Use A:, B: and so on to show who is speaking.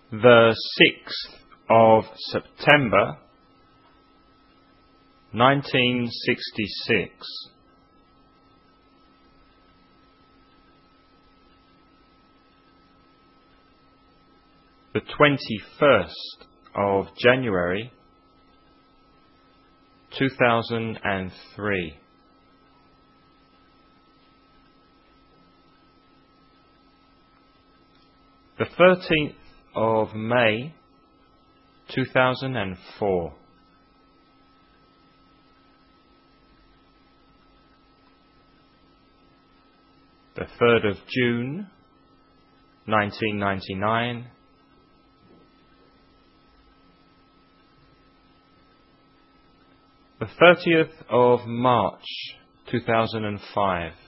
A: the 6th of September 1966. The 21st of January 2003. The 13th of May 2004. The 3rd of June 1999. The 30th of March 2005.